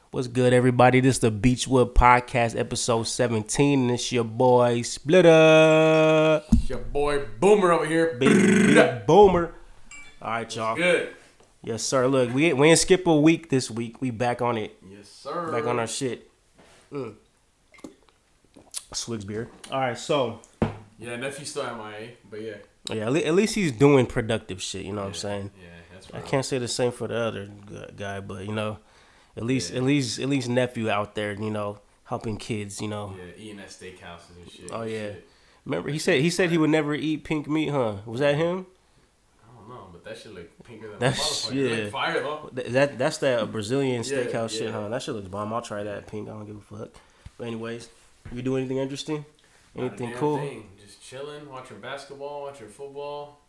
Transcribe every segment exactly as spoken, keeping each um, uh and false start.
What's good, everybody? This is the Beachwood Podcast, episode seventeen, and it's your boy Splitter. It's your boy Boomer over here. Big, big Boomer. All right, y'all. Good. Yes, sir. Look, we we ain't skip a week this week. We back on it. Yes, sir. Back on our shit. Mm. Swigs beer. All right, so. Yeah, nephew's still M I A, but yeah. Yeah, at, le- at least he's doing productive shit. You know yeah, what I'm saying? Yeah, that's I right. can't say the same for the other gu- guy, but you know, at least Yeah. at least at least nephew out there, you know, helping kids. You know. Yeah, eating at steakhouses and shit. Oh and yeah. shit. Remember he said he said he would never eat pink meat, huh? Was that him? I don't know, but that shit look pinker than That's- a motherfucker. yeah. It look fire though. Th- That that's that Brazilian Yeah, steakhouse shit, yeah. huh? That shit looks bomb. I'll try that pink. I don't give a fuck. But anyways, you do anything interesting? Not a Anything damn cool? thing. Just chilling, watching basketball, watching football.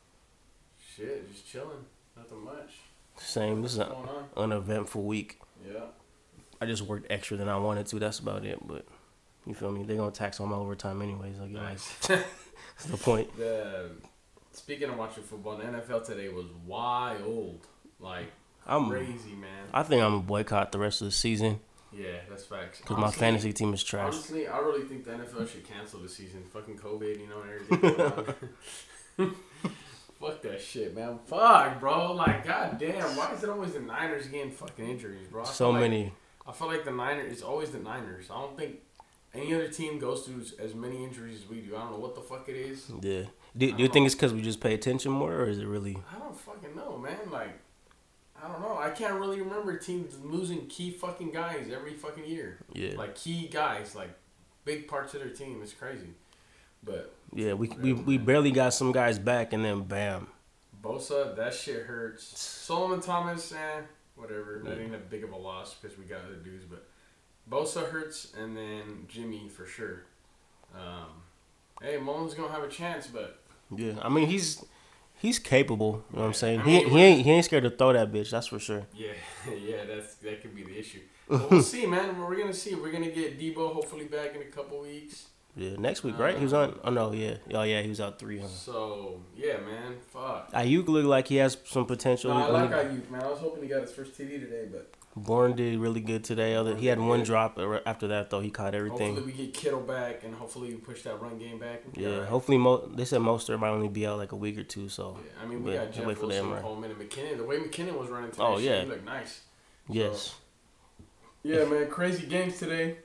Shit, just chilling. Nothing much. Same. This is What's an going on? uneventful week. Yeah. I just worked extra than I wanted to. That's about it. But you feel me? They're gonna tax on my overtime anyways. Like, like Nice. that's the point. the speaking of watching football, the N F L today was wild. Like I'm. crazy, man. I think I'm gonna boycott the rest of the season Yeah, that's facts. because my Honestly- fantasy team is trash. Honestly, I really think the N F L should cancel the season. Fucking COVID, you know, and everything. going on. Fuck that shit, man. Fuck, bro. Like, goddamn, why is it always the Niners getting fucking injuries, bro? I So feel like- many. I feel like the Niners. It's always the Niners. I don't think any other team goes through as many injuries as we do. I don't know what the fuck it is. Yeah. Do, do you think it's because we just pay attention more, or is it really? I don't fucking know, man. Like, I don't know. I can't really remember teams losing key fucking guys every fucking year. Yeah. Like key guys, like big parts of their team. It's crazy. But Yeah. We we we barely got some guys back, and then bam. Bosa, that shit hurts. Solomon Thomas, eh, whatever. That ain't a big of a loss because we got other dudes. But Bosa hurts, and then Jimmy for sure. Um, hey, Mullins gonna have a chance, but Yeah. I mean, he's he's capable. You know what I'm saying? I He mean, he ain't he ain't scared to throw that bitch. That's for sure. yeah, yeah, that's that could be the issue. But we'll see, man. We're gonna see. We're gonna get Debo hopefully back in a couple weeks. Yeah. Next week, right? He was on. Oh no. Yeah. Oh yeah. He was out three. Huh? So yeah, man. Fuck. Ayuk looked like he has some potential. No, I Only- like Ayuk, man. I was hoping he got his first T D today, but Bourne did really good today. Other he had one drop. but After that, though, he caught everything. hopefully we get Kittle back, and hopefully we push that run game back. Yeah. Alright. Hopefully, Mo, they said Mostert might only be out like a week or two. So Yeah, I mean, we Yeah, got Jeff wait for the Wilson, M R I. Coleman, and McKinnon. The way McKinnon was running today, Oh, shit, yeah. he looked nice. yes. Yeah, man, crazy games today.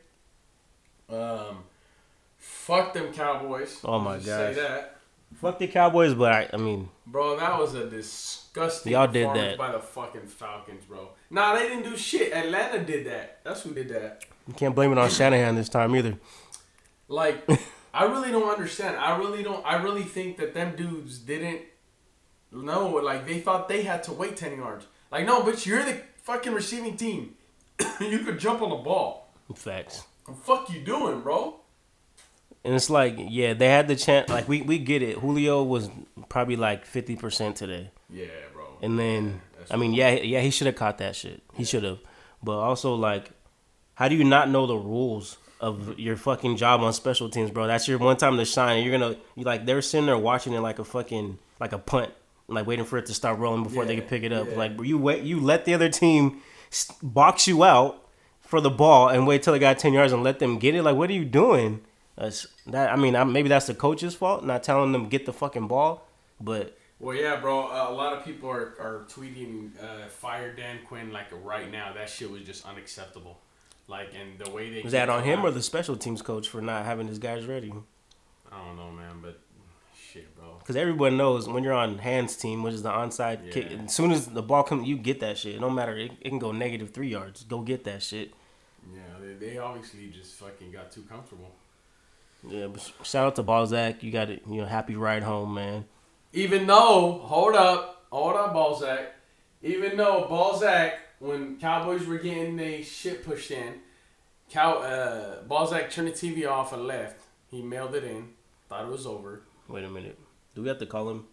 Um, fuck them Cowboys. Oh, my Just gosh. Say that, Fuck the Cowboys, but I I mean bro. That was a disgusting. Y'all did performance that. by the fucking Falcons, bro. Nah, they didn't do shit. Atlanta did that. That's who did that. you can't blame it on Shanahan this time either. Like, I really don't understand. I really don't. I really think that them dudes didn't know. Like, they thought they had to wait ten yards. Like, no, bitch, you're the fucking receiving team. You could jump on the ball. Facts. What the fuck you doing, bro? And it's like, yeah, they had the chance. Like, we, we get it. Julio was probably like fifty percent today. Yeah, bro. And then, That's I mean, yeah, yeah, he should have caught that shit. He should have. But also, like, how do you not know the rules of your fucking job on special teams, bro? That's your one time to shine. And you're going to, you like, they're sitting there watching it like a fucking, like a punt, like waiting for it to start rolling before they Yeah, can pick it up. yeah. Like, you wait, you let the other team s- box you out for the ball and wait till they got ten yards and let them get it. Like, what are you doing? That's, that I mean, I, maybe that's the coach's fault, not telling them get the fucking ball. But Well, yeah, bro. Uh, a lot of people are, are tweeting uh, fire Dan Quinn like right now. That shit was just unacceptable. Like, and the way they was that on him or the special teams coach for not having his guys ready? I don't know, man, but shit, bro. Because everyone knows when you're on hands team, which is the onside Yeah. kick, as soon as the ball comes, you get that shit. No matter, it, it can go negative three yards. Go get that shit. Yeah, they, they obviously just fucking got too comfortable. Yeah, but shout out to Balzac. You got it. You know, happy ride home, man. Even though, hold up, hold up, Balzac. Even though Balzac, when Cowboys were getting their shit pushed in, Cow, uh, Balzac turned the T V off and left. He mailed it in. Thought it was over. Wait a minute. Do we have to call him?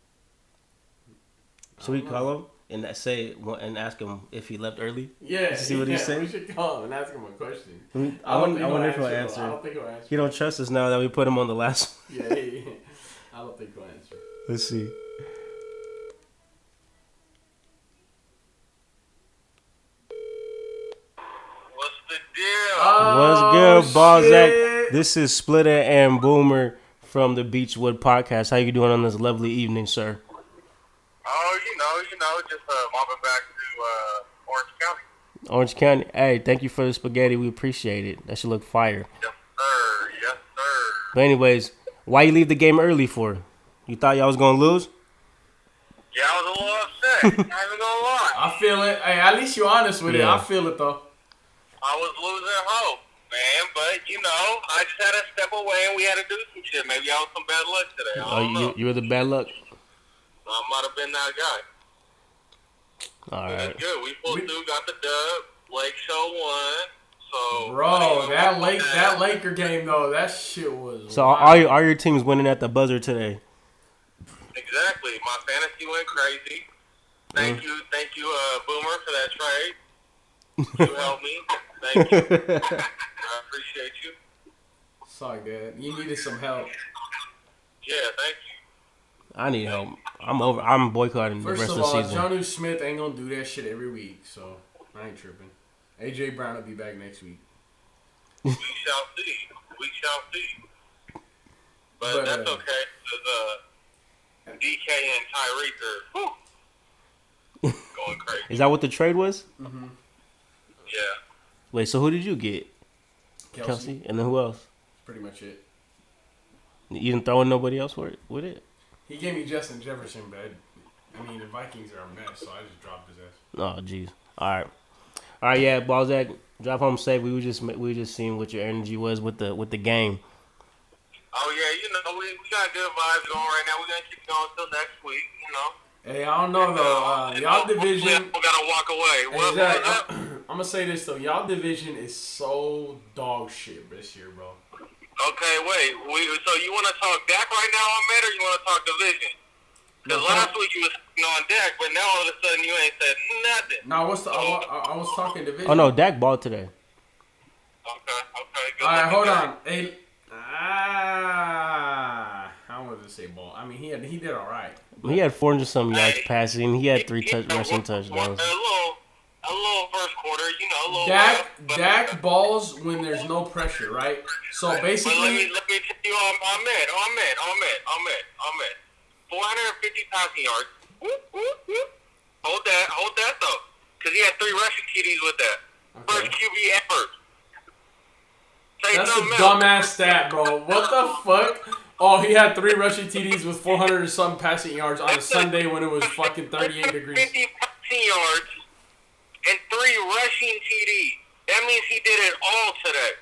Should we call him and say and ask him if he left early? Yeah. See what he yeah, said? We should call him and ask him a question. I, don't wonder, think I wonder if he'll he'll though. answer. I don't think he'll answer. He don't trust us now that we put him on the last. Yeah, yeah, yeah. I don't think he'll answer. Let's see. deal? Oh, What's good, Balzac? shit. This is Splitter and Boomer from the Beachwood Podcast. How you doing on this lovely evening, sir? Oh, you know, you know, just uh, mopping back to uh, Orange County. Orange County. Hey, thank you for the spaghetti. We appreciate it. That should look fire. Yes, sir. Yes, sir. But anyways, why you leave the game early for? You thought y'all was gonna lose? Yeah, I was a little upset. I ain't even gonna lie. I feel it. Hey, at least you honest with it. Yeah. I feel it though. I was losing hope, man. But you know, I just had to step away and we had to do some shit. Maybe I was some bad luck today. I Oh, don't you know. you were the bad luck. I might have been that guy. All But right. it's good. We pulled We- through, got the dub. Lake Show won. So, Bro, that Lake that Laker game though, that shit was. So wild. all your, all your teams winning at the buzzer today. Exactly. My fantasy went crazy. Thank Mm. you, thank you, uh, Boomer, for that trade. You helped me. Thank you. I appreciate you. Sorry, good. You needed some help. Yeah, thank you. I need help. I'm over. I'm boycotting the First rest of of the all, season. Jonnu Smith ain't gonna do that shit every week, so I ain't tripping. A J Brown will be back next week. We shall see. We shall see. But, But, that's uh, okay, because uh, D K and Tyreek are whew, going crazy. Is that what the trade was? Mm-hmm. Yeah. Wait, so who did you get? Kelsey, Kelsey, and then who else? pretty much it. You didn't throw in nobody else for it with it? He gave me Justin Jefferson, but I mean the Vikings are a mess, so I just dropped his ass. Oh, jeez. All right, all right. Yeah, Balzac, drive home safe. We were just we were just seeing what your energy was with the with the game. Oh, yeah, you know, we, we got good vibes going right now. We're going to keep going until next week, you know. Hey, I don't know though. Uh, And y'all hopefully division. We got to walk away. Hey, What, Zach, what was that? I'm gonna say this though. Y'all division is so dog shit this year, bro. Okay, wait. We, so you want to talk Dak right now on Met, or you want to talk division? Because No, last week you was on Dak, but now all of a sudden you ain't said nothing. No, what's the? I, wa- I, I was talking division. Oh no, Dak balled today. Okay, okay. Good All right, looking hold guy. on. Hey, ah, I wanted to say ball. I mean, he had he did all right. He had four hundred something yards Hey, passing. He had three He- touch, he- rushing one- touchdowns. A little, a little first quarter, you know, a little. Dak rough, but- Dak balls when there's no pressure, right? So But let me basically, let me tell you on on Met, on Met, on Met, on Met, on Met. four hundred fifty passing yards. Whoop, whoop, whoop. Hold that, hold that though, because he had three rushing T Ds with that. Okay. First Q B ever. Say that's a something else. dumbass stat, bro. What the fuck? Oh, he had three rushing T Ds with four hundred or some passing yards on a Sunday when it was fucking thirty-eight degrees. fifty passing yards and three rushing T Ds. That means he did it all today.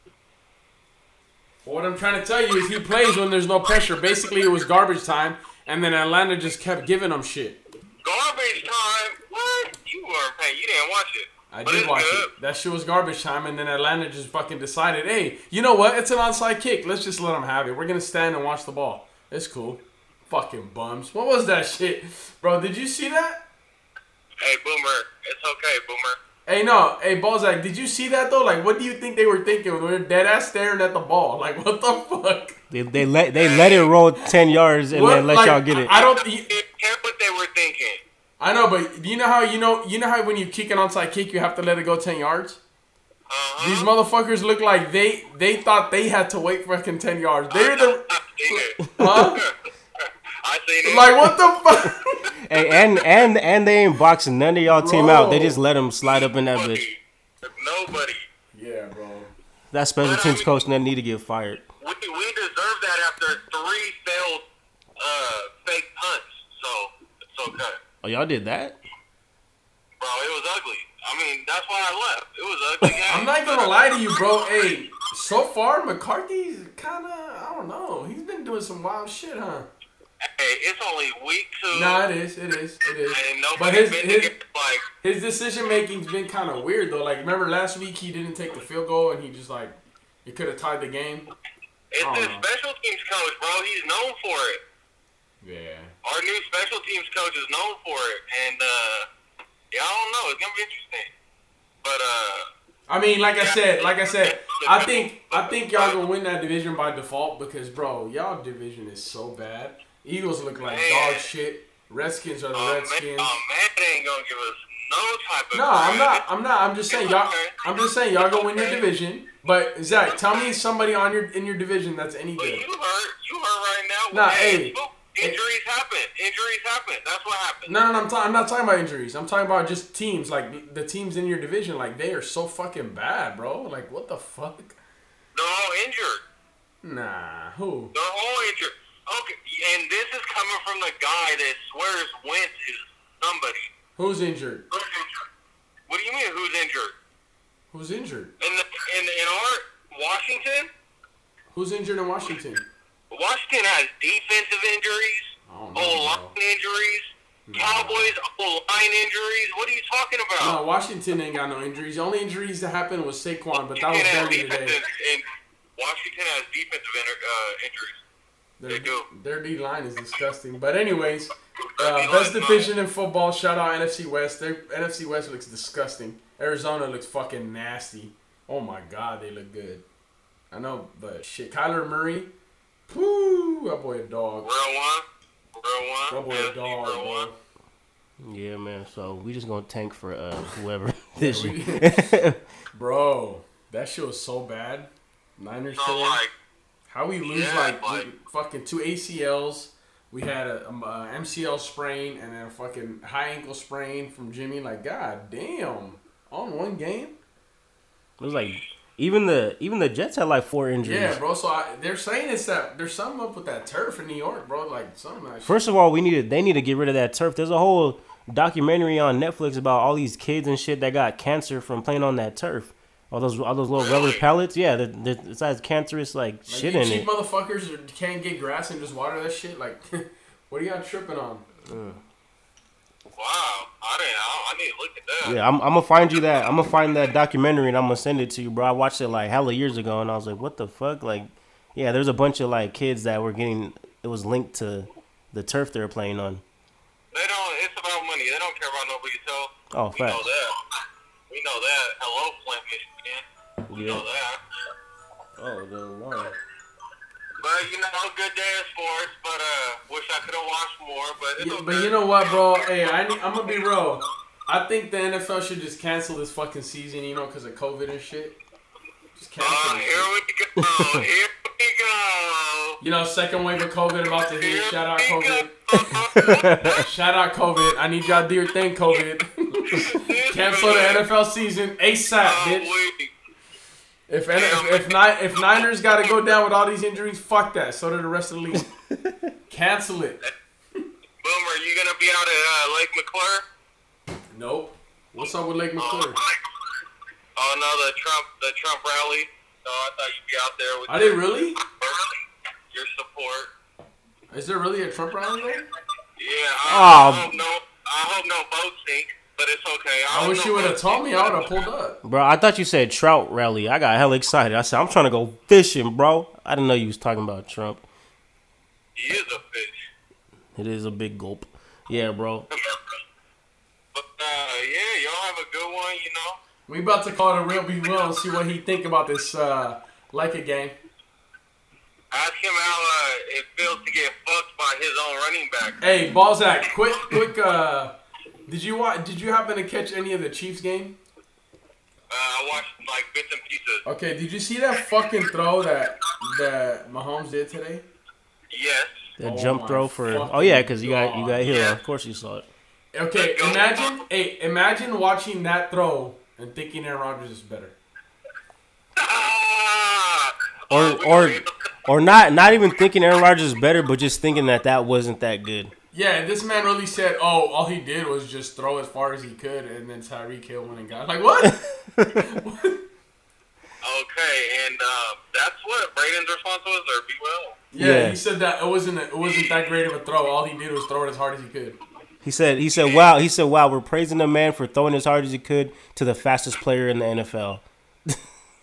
What I'm trying to tell you is he plays when there's no pressure. Basically, it was garbage time, and then Atlanta just kept giving him shit. Garbage time? What? You weren't paying. You didn't watch it. I But did it's watch good. it. That shit was garbage time, and then Atlanta just fucking decided, hey, you know what? It's an onside kick. Let's just let them have it. We're gonna stand and watch the ball. It's cool. Fucking bums. What was that shit, bro? Did you see that? Hey, Boomer. It's okay, Boomer. Hey, no. Hey, Balzac, did you see that though? Like, what do you think they were thinking when they were dead ass staring at the ball? Like, what the fuck? They they let they let it roll ten yards and What? then let Like, y'all get it. I don't. I care what they were thinking. I know, but you know how you know you know how when you kick an onside kick, you have to let it go ten yards. Uh-huh. These motherfuckers look like they they thought they had to wait fucking ten yards. They're the I seen it. huh? I seen it. Like what the fuck? Hey, and and and they ain't boxing none of y'all team out. They Bro. just let them slide up in that bitch. Nobody. Nobody. Yeah, bro. That special teams coach that need to get fired. We, we deserve that after three failed uh, fake punts. So, it's okay. Oh, y'all did that? Bro, it was ugly. I mean, that's why I left. It was an ugly game. I'm not gonna lie to you, bro. Hey, so far McCarthy's kind of I don't know. He's been doing some wild shit, huh? Hey, it's only week two. Nah, it is. It is. It is. And But nobody's his been his together, like, his decision making's been kind of weird though. Like remember last week he didn't take the field goal and he just like it could have tied the game. it's Oh. his special teams coach, bro. He's known for it. Yeah. Our new special teams coach is known for it. And, uh, yeah, I don't know. It's going to be interesting. But, uh, I mean, like I said, like I said, I think I think y'all gonna win that division by default because, bro, y'all division is so bad. Eagles look like Man. dog shit. Redskins are the oh, man, Redskins. oh, man, they ain't going to give us no type of. No, I'm greed. not. I'm not. I'm just saying y'all. I'm just saying y'all go win your division. But Zach, tell me somebody on your in your division that's any But good. you hurt. You hurt right now. Nah, Hey, hey. look, injuries happen. Injuries happen. That's what happens. No, no, no I'm, ta- I'm not talking about injuries. I'm talking about just teams. Like the teams in your division, like they are so fucking bad, bro. Like what the fuck? They're all injured. Nah, who? They're all injured. Okay, and this is coming from the guy that swears Wentz is somebody. Who's injured? Who's injured? What do you mean? Who's injured? Who's injured? In the in in our Washington, Who's injured in Washington? Washington has defensive injuries, I don't know, O line bro. injuries, Nah. Cowboys O line injuries. What are you talking about? No, Washington ain't got no injuries. The only injuries that happened was Saquon, but that was Washington has barely today. defensive- and Washington has defensive inter- uh, injuries. Their, They do. their D line is disgusting. But anyways, Their uh, D-line's best not- division in football. Shout out N F C West. Their N F C West looks disgusting. Arizona looks fucking nasty. Oh my god, they look good. I know, but shit, Kyler Murray, whoo, that boy a dog. Real one, real one. That boy a N F C dog, real one. bro. Yeah, man. So we just gonna tank for uh whoever this we- year. Bro, that shit was so bad. Niners So today. like, How we lose Yeah, like, like- we- fucking two A C Ls. We had a, um, a M C L sprain and then a fucking high ankle sprain from Jimmy. Like, god damn, on one game. It was like even the even the Jets had like four injuries. Yeah, bro. So I, they're saying it's that there's something up with that turf in New York, bro. Like something. Like, First of all, we needed they need to get rid of that turf. There's a whole documentary on Netflix about all these kids and shit that got cancer from playing on that turf. All those all those little rubber Really? pellets. Yeah, the, the, it has cancerous like, like shit you in cheap it. motherfuckers can't get grass and just water that shit. Like, what are y'all tripping on? wow, I didn't. I, I need to look at that. Yeah, I'm, I'm gonna find you that. I'm gonna find that documentary and I'm gonna send it to you, bro. I watched it like hella years ago and I was like, what the fuck? Like, yeah, there's a bunch of like kids that were getting. It was linked to the turf they were playing on. They don't. It's about money. They don't care about nobody's health. Oh, We know facts. that. We know that. Hello, Flint, Michigan. We Yeah. know that. Oh, the one. But you know, good day of sports. But uh, wish I could have watched more. But it's Yeah, okay. but you know what, bro? Hey, I need, I'm gonna be real. I think the N F L should just cancel this fucking season, you know, because of COVID and shit. Just cancel Uh, it. here we go. Here we go. You know, second wave of COVID about to hit. Here Shout out we COVID. go. Shout out COVID. I need y'all to do your thing, COVID. Cancel the N F L season ASAP, Oh, bitch. wait. If N- if if, Ni- if Niners got to go down with all these injuries, fuck that. So do the rest of the league. Cancel it. Boomer, you gonna be out at uh, Lake McClure? Nope. What's up with Lake Oh, McClure? oh no, the Trump, the Trump rally. So I thought you'd be out there with Are they really? your support. Is there really a Trump rally there? Yeah. I, Oh. I hope no. I hope no boat sink, but it's okay. I, I hope wish no you would have boat told sink. me. I would have pulled up. Bro, I thought you said trout rally. I got hella excited. I said, I'm trying to go fishing, bro. I didn't know you was talking about Trump. He is a fish. It is a big gulp. Yeah, bro. But uh, yeah, y'all have a good one. You know. We about to call the real B Will and see what he think about this uh, Leica gang. Ask him how uh, it feels to get fucked by his own running back. Hey, Balzac, quick, quick. Uh, did you watch? Did you happen to catch any of the Chiefs game? Uh, I watched like bits and pieces. Okay, did you see that fucking throw that that Mahomes did today? Yes. That Oh jump my throw for fucking oh yeah, because you got you God. got hero. Yeah. Of course you saw it. Okay, imagine, hey, imagine watching that throw and thinking Aaron Rodgers is better. Ah! Or Oh, we or were able- or not not even thinking Aaron Rodgers is better, but just thinking that that wasn't that good. Yeah, this man really said, "Oh, all he did was just throw as far as he could," and then Tyreek Hill went and got like what? Okay, and uh, that's what Braden's response was, or be well. Yeah, Yeah. he said that it wasn't it wasn't that great of a throw. All he did was throw it as hard as he could. He said he said wow he said wow we're praising the man for throwing as hard as he could to the fastest player in the N F L. Man,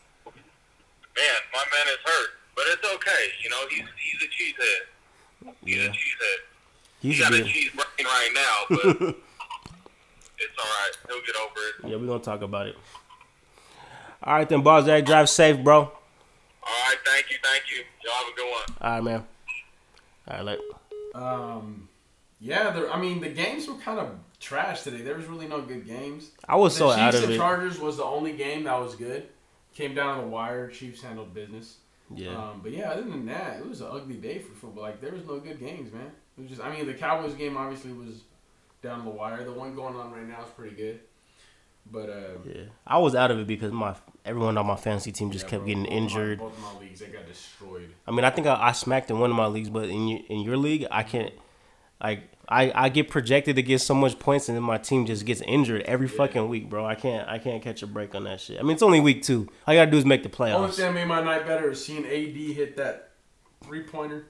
my man is hurt, but it's okay. You know, he's he's a cheesehead. He's Yeah. a cheesehead. He's He got a good. cheese brain right now, but it's all right. He'll get over it. Yeah, we're gonna talk about it. All right then, Balzac, drive safe, bro. All right, thank you, thank you. Y'all have a good one. All right, man. All right, let. Um, yeah, there- I mean the games were kind of trash today. There was really no good games. I was the so Chiefs out of and it. Chargers was the only game that was good. Came down to the wire. Chiefs handled business. Yeah. Um, but yeah, other than that, it was an ugly day for football. Like there was no good games, man. It was just. I mean, the Cowboys game obviously was down the wire. The one going on right now is pretty good. But uh, Yeah, I was out of it because my everyone on my fantasy team just yeah, kept bro, getting both of my- injured. both of my leagues, they got destroyed. I mean, I think I, I smacked in one of my leagues, but in your, in your league, I can't. Like, I, I get projected to get so much points, and then my team just gets injured every Yeah. fucking week, bro. I can't I can't catch a break on that shit. I mean, it's only week two. All you gotta do is make the Only playoffs. thing that made my night better is seeing A D hit that three pointer.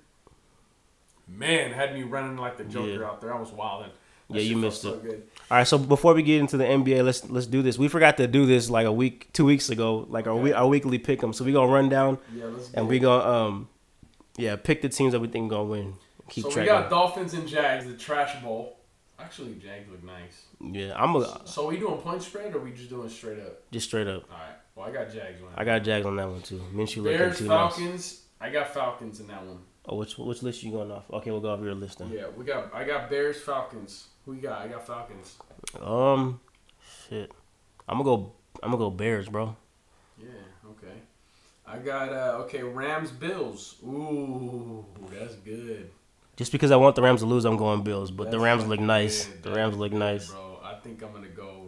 Man, had me running like the Joker Yeah. out there. I was wilding. That Yeah, shit you felt missed so it. Good. All right, so before we get into the N B A, let's let's do this. We forgot to do this like a week, two weeks ago, like our Okay. we, our weekly pick 'em. So we gonna run down Yeah, let's and get we it. gonna um, yeah, pick the teams that we think gonna win. Keep So track. we got of. Dolphins and Jags, the trash bowl. Actually, Jags look nice. Yeah, I'm a, So we doing point spread or we just doing straight up? just straight up. All right. Well, I got Jags winning. I got Jags on that one too. Minshew looking Bears, too nice. Falcons. I got Falcons in that one. Oh, which which list you going off? Okay, we'll go off your list then. Yeah, we got. I got Bears, Falcons. Who you got? I got Falcons. Um, shit. I'm gonna go. I'm gonna go Bears, bro. Yeah. Okay. I got. uh Okay, Rams, Bills. Ooh, that's good. Just because I want the Rams to lose, I'm going Bills. But the That's Rams look fucking nice. good. The That's Rams look good, nice. bro. I think I'm gonna go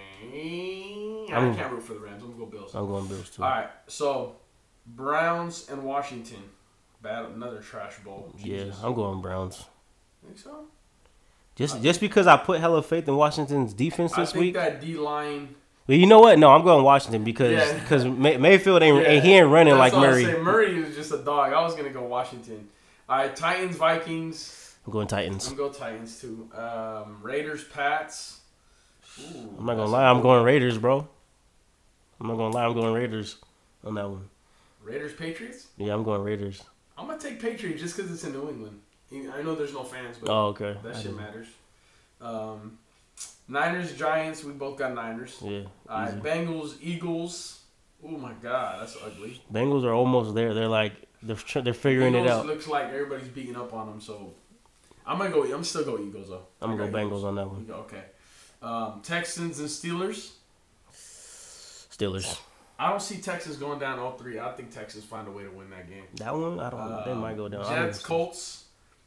Rams. I'm- I can't root for the Rams. I'm gonna go Bills. I'm going Bills too. All right. So Browns and Washington. Bad. Another trash bowl. Yeah, Jesus. I'm going Browns. Think so? Just just because I put hella faith in Washington's defense I this think week. that D line. But you know what? No, I'm going Washington because Yeah. because May- Mayfield ain't ain't- he ain't running like That's what I Murray. say. Murray was just a dog. I was gonna go Washington. All right, Titans, Vikings. I'm going Titans. I'm gonna go Titans too. Um, Raiders, Pats. Ooh, I'm not gonna that's lie. a I'm good going one. Raiders, bro. I'm not gonna lie. I'm going Raiders on that one. Raiders, Patriots. Yeah, I'm going Raiders. I'm gonna take Patriots just because it's in New England. I know there's no fans, but Oh, okay. that I shit didn't- matters. Um, Niners, Giants. We both got Niners. Yeah. All right, easy. Bengals, Eagles. Oh my God, that's ugly. Bengals are almost there. They're like they're tr- they're figuring it Eagles out. looks like everybody's beating up on them, so I'm gonna go. I'm still go Eagles though. I'm I gonna got go Eagles. Bengals on that one. Okay. Um, Texans and Steelers. Steelers. I don't see Texas going down all three. I think Texas find a way to win that game. That one, I don't. they Um, might go down. I don't Jets, know. Colts.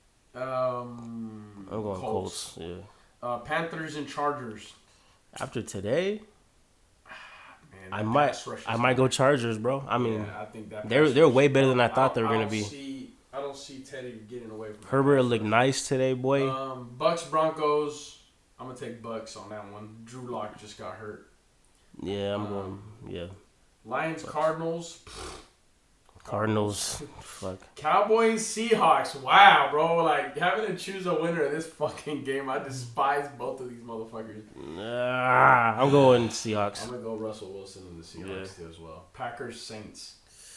Um, I'm going Colts. Yeah. Uh, Panthers and Chargers. After today, Man, I that might pass rush is I might go Chargers, bro. I mean, yeah, I think that they're pass they're rush- way better than I thought I- they were I gonna don't be. See, I don't see Teddy getting away from that Herbert pass looked rush. nice today, boy. Um, Bucks Broncos. I'm gonna take Bucks on that one. Drew Lock just got hurt. yeah, I'm um, going. Yeah, Lions Cardinals. Cardinals. Fuck. Cowboys Seahawks. Wow, bro. Like having to choose a winner of this fucking game. I despise both of these motherfuckers. Ah, I'm going Seahawks. I'm gonna go Russell Wilson and the Seahawks Yeah. too as well. Packers Saints.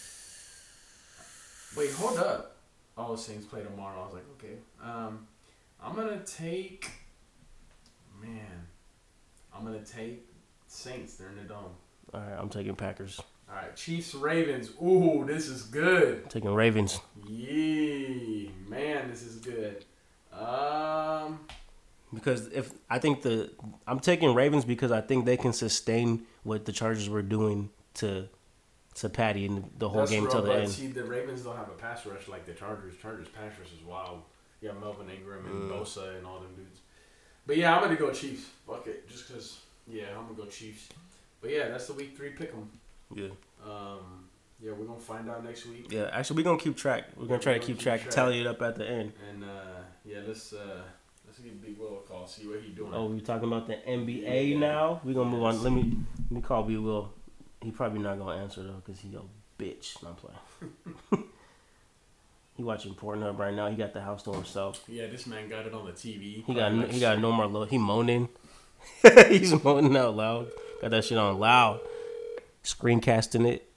Wait, hold up. Oh, the Saints play tomorrow. I was like, okay. Um, I'm gonna take. Man, I'm gonna take Saints. They're in the dome. All right, I'm taking Packers. All right, Chiefs Ravens. Ooh, this is good. Taking Ravens. Yee, man, this is good. Um, Because if I think the I'm taking Ravens because I think they can sustain what the Chargers were doing to to Patty in the whole that's game real, till the but end. see, the Ravens don't have a pass rush like the Chargers. Chargers pass rush is wild. You got Melvin Ingram and Mm. Bosa and all them dudes. But yeah, I'm gonna go Chiefs. Fuck it, just cause. Yeah, I'm gonna go Chiefs. But yeah, that's the week three pick 'em. Yeah. Um, yeah, we're gonna find out next week. Yeah, actually, we're gonna keep track. We're gonna try to We're keep gonna track, keep track. tally it up at the end. And uh, yeah, let's uh, let's give Big Will a call. See what he doing. Oh, we talking about the N B A Yeah. now. We're gonna move on. Yes. Let me let me call B Will. He probably not gonna answer though, cause he a bitch. No, I'm playing. He watching Pornhub right now. He got the house to himself. Yeah, this man got it on the T V. He got Probably he got like- no more low. He moaning. He's moaning out loud. Got that shit on loud. Screencasting it.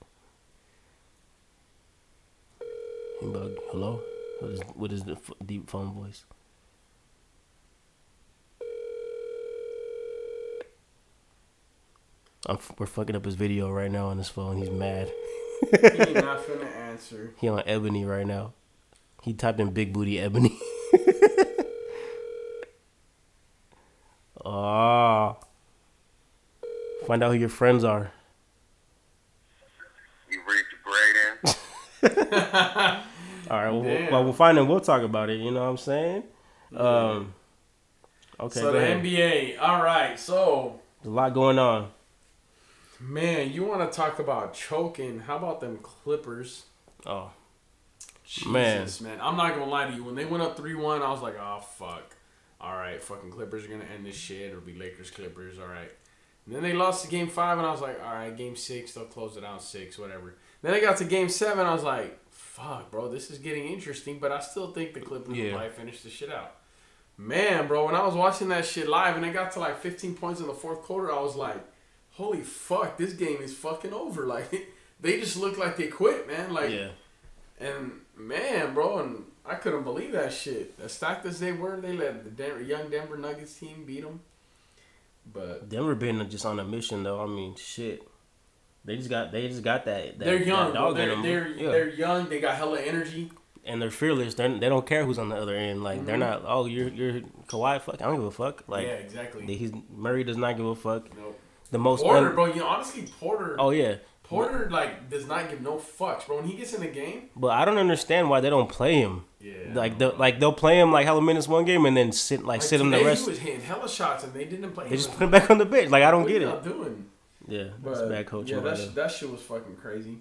He bug. Hello. What is what is the f- deep phone voice? I'm, f- we're fucking up his video right now on his phone. He's mad. He not finna answer. He on Ebony right now. He typed in big booty Ebony. Oh, Find out who your friends are. You reached Braden. All right. Well, Damn. well, we'll find and we'll talk about it. You know what I'm saying? Um. Okay. So go the ahead. N B A. All right. So, There's a lot going on. man, you want to talk about choking? How about them Clippers? Oh. Jesus, man. I'm not gonna lie to you. When they went up three one, I was like, oh fuck. All right, fucking Clippers are gonna end this shit. It'll be Lakers Clippers. All right. And then they lost to game five, and I was like, all right, game six, they'll close it out six, whatever. Then I got to game seven, I was like, fuck, bro, this is getting interesting, but I still think the Clippers Yeah. will probably finish the shit out. Man, bro, when I was watching that shit live and it got to like fifteen points in the fourth quarter, I was like, holy fuck, this game is fucking over. Like, they just look like they quit, man. Like, Yeah. and man, bro, and I couldn't believe that shit. As stacked as they were, they let the Denver, young Denver Nuggets team beat them. But Denver been just on a mission though. I mean, shit. They just got they just got that. that they're young, that bro. dog in They're them. they're, Yeah. they're young. They got hella energy. And they're fearless. They they don't care who's on the other end. Like they're Mhm. not. Oh, you're you're Kawhi. Fuck, I don't give a fuck. Like yeah, exactly. they- he's Murray does not give a fuck. Nope. The most. Porter, un- bro. You know, honestly, Porter. oh yeah. Porter like does not give no fucks, bro. When he gets in the game, But I don't understand why they don't play him. yeah. Like the like they'll play him like hella minutes one game and then sit like, like sit him the today, rest. he was hitting hella shots and they didn't play. They He just was put him back on the bench. Like I don't what get y'all it. doing? Yeah, But, that's bad coaching. Yeah, right that, sh- there. that shit was fucking crazy.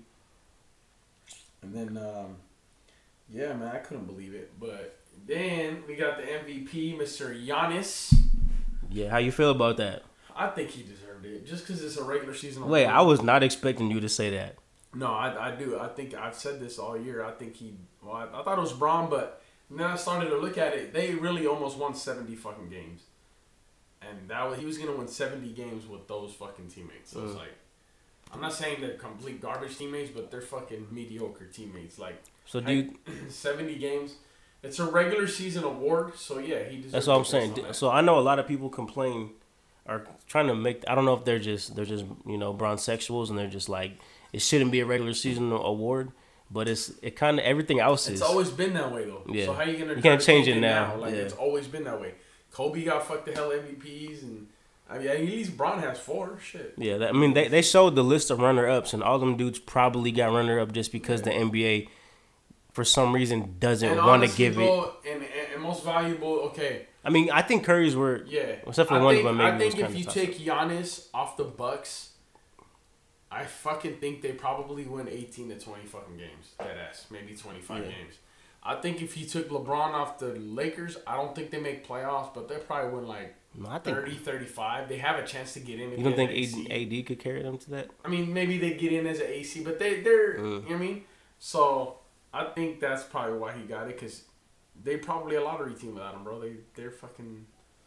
And then, um, yeah, man, I couldn't believe it. But then we got the M V P, Mister Giannis. Yeah, how you feel about that? I think he deserved it just because it's a regular season. Wait, award. I was not expecting you to say that. No, I, I do. I think I've said this all year. I think he. Well, I, I thought it was Braun, but then I started to look at it. They really almost won seventy fucking games, and that was, he was gonna win seventy games with those fucking teammates. So it's Mm. like, I'm not saying they're complete garbage teammates, but they're fucking mediocre teammates. Like So do you? seventy games. It's a regular season award, so yeah, he deserves. That's what I'm it based saying. on that. So I know a lot of people complain, are trying to make. I don't know if they're just they're just you know bronzexuals and they're just like it shouldn't be a regular season award, but it's it kind of everything else is. It's always been that way though. Yeah. So how you gonna? You try can't to change it now. Like Yeah. it's always been that way. Kobe got fucked the hell M V Ps, and I mean at least Braun has four. Shit. Yeah, that, I mean they they showed the list of runner ups and all them dudes probably got runner up just because the N B A, for some reason, doesn't And want to honestly, give bro, it. And, and, and most valuable. Okay. I mean, I think Curry's were Yeah. except for I one think, of them. Maybe I think was if kinda you tough. take Giannis off the Bucks, I fucking think they probably win eighteen to twenty fucking games. Dead ass. Maybe twenty-five Yeah. games. I think if you took LeBron off the Lakers, I don't think they make playoffs, but they'll probably win like No, I think thirty, thirty-five. They have a chance to get in. if you don't they think have an A C. A D could carry them to that? I mean, maybe they get in as an A C, but they, they're, Mm. you know what I mean? So, I think that's probably why he got it, because they probably a lottery team without him, bro. They, they're fucking...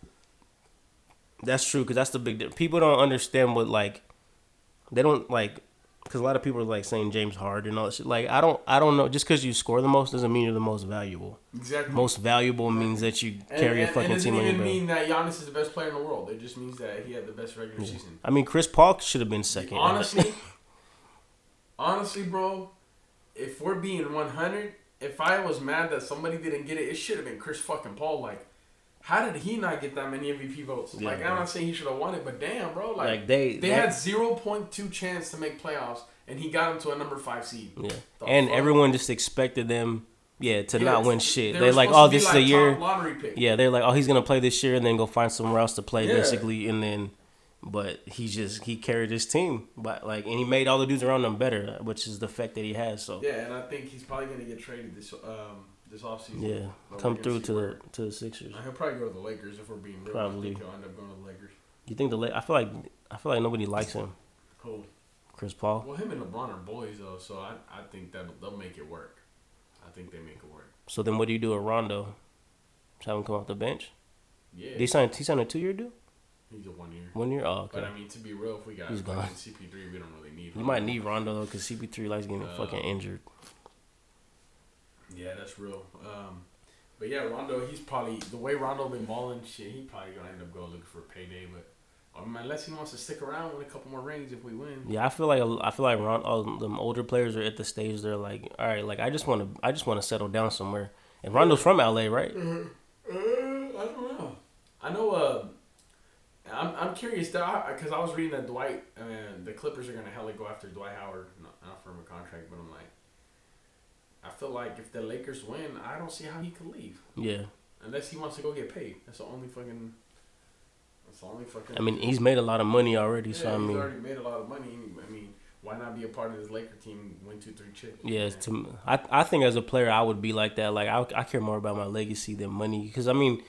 That's true because that's the big difference. People don't understand what like they don't like because a lot of people are like saying James Harden and all that shit. Like I don't I don't know just because you score the most doesn't mean you're the most valuable. Exactly. Most valuable means that you and, carry and, a fucking and it team doesn't on your even back. mean that Giannis is the best player in the world. It just means that he had the best regular season. I mean Chris Paul should have been second. Honestly, honestly, bro, if we're being one hundred, if I was mad that somebody didn't get it, it should have been Chris fucking Paul. Like, how did he not get that many M V P votes? Yeah, like, bro. I'm not saying he should have won it, but damn, bro. Like, Like, they- they that- had zero point two chance to make playoffs, and he got them to a number five seed. yeah, The and fuck? everyone just expected them. Yeah, to Yeah, not win shit. they They're were like, supposed oh, to be this is like the year. top lottery pick. Yeah, they're like, oh, he's gonna play this year and then go find somewhere else to play, Yeah. basically. And then, but he just he carried his team, but like, and he made all the dudes around him better, which is the fact that he has. So Yeah, and I think he's probably gonna get traded this um this offseason. yeah, But come we're through gonna to see the where- to the Sixers. He'll probably go to the Lakers if we're being real. Probably. I think he'll end up going to the Lakers. You think the La- I feel like I feel like nobody likes him, Cool. Chris Paul. Well, him and LeBron are boys though, so I I think that they'll make it work. I think they make it work. So then, what do you do with Rondo? Just have him come off the bench. Yeah. Did he sign? He signed a two year deal. He's a one year. One year. Oh, But okay. I mean, to be real, if we got He's gone. C P three, we don't really need. You him. might need Rondo though, because C P three likes getting Uh, fucking injured. Yeah, that's real. Um, but yeah, Rondo, he's probably the way Rondo been balling. Shit, he probably gonna end up going looking for a payday. But um, unless he wants to stick around with a couple more rings if we win. Yeah, I feel like I feel like Ron, all them older players are at the stage they're like, all right, like I just want to I just want to settle down somewhere. And Rondo's from L A, right? Uh, I don't know. I know. Uh, I'm I'm curious because I was reading that Dwight and the Clippers are gonna hella go after Dwight Howard, not, not for him a contract, but I'm like, I feel like if the Lakers win, I don't see how he could leave. Yeah. Unless he wants to go get paid. That's the only fucking. That's the only fucking. I mean, he's made a lot of money already, yeah, so I he's mean, already made a lot of money. I mean, why not be a part of this Laker team? Win two, three chips. yeah. To, I I think as a player, I would be like that. Like I I care more about my legacy than money, because I mean,